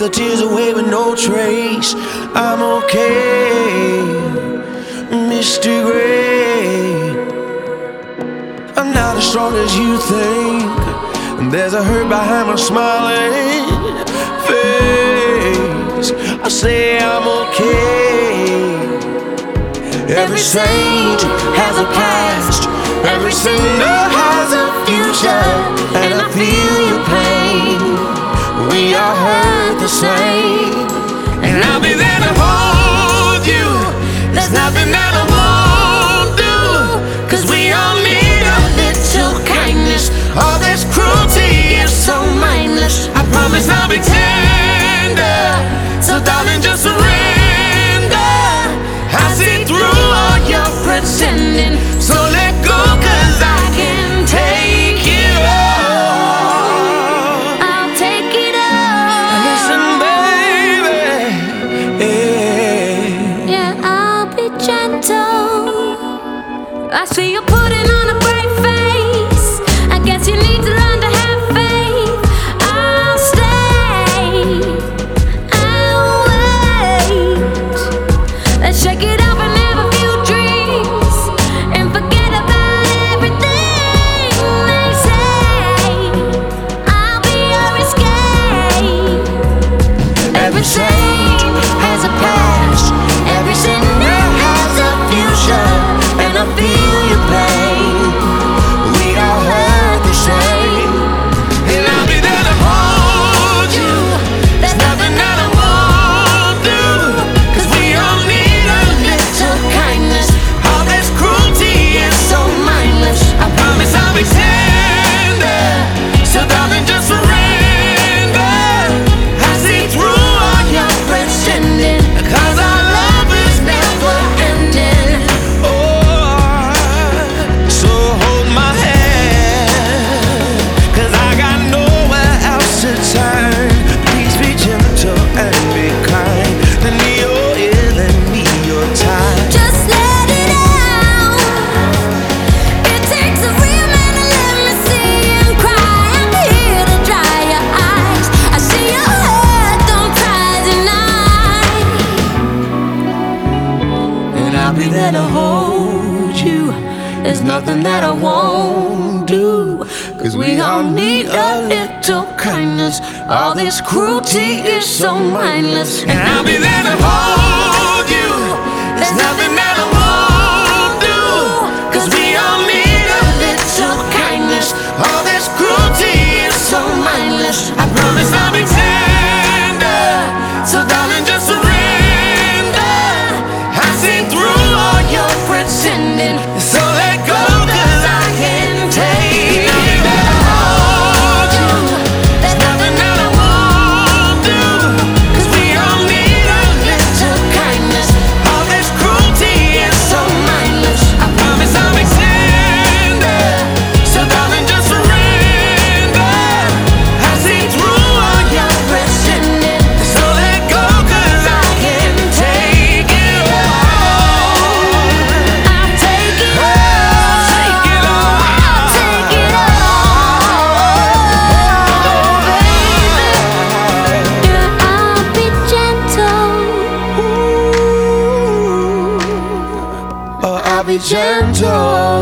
the tears away with no trace. I'm okay, Mr. Gray. I'm not as strong as you think. There's a hurt behind my smiling face. I say I'm okay. Every saint has a past, every sinner has a future, and I feel your pain. We are hurt the same, and I'll be there to hold you. There's nothing that I won't do, 'cause we all need a little kindness. All this cruelty is so mindless. I promise I'll be tender, so darling, just surrender. I see through all your pretending, so let go, 'cause I can take it all. I'll take it all. Listen, baby, yeah, I'll be gentle. I see you putting on a brave face. I guess you need to learn to have faith. I'll stay, I'll wait. Let's shake it up and have a few drinks and forget about everything they say. I'll be your escape. every saint has a past, every sinner has a future, and I feel your pain. We all hurt the same, and I'll be there to hold you. There's nothing that I won't do, 'cause we all need a little kindness. All this cruelty is so mindless. I promise I'll be tender, so darling, just surrender. I see through all your pretending, 'cause our love is never ending. Oh, so hold my hand, 'cause I got nowhere else to turn. Please be gentle and be kind. Lend me your ear, lend me your time. Just let it out. It takes a real man to let me see him cry. I'm here to dry your eyes. I see your heart, don't cry tonight. And I'll be there to hold you. There's nothing that I won't do, 'cause we all need a little kindness. All this cruelty is so mindless, and I'll be there to hold you. There's nothing that I won't do, 'cause we all need a little kindness. All this cruelty is so mindless. I promise I'll be tender, so darling, just surrender. I see through all your pretending, so let go, 'cause I can take it all. There's nothing that I won't do, 'cause we all need a little kindness. All this cruelty is so mindless. I promise I'll be tender, so darling, just surrender. I see through all your pretending, so let go, 'cause I can take it all. I'll take it all. Take it all. I'll take it all, baby. Yeah, I'll be gentle. Oh, I'll be gentle.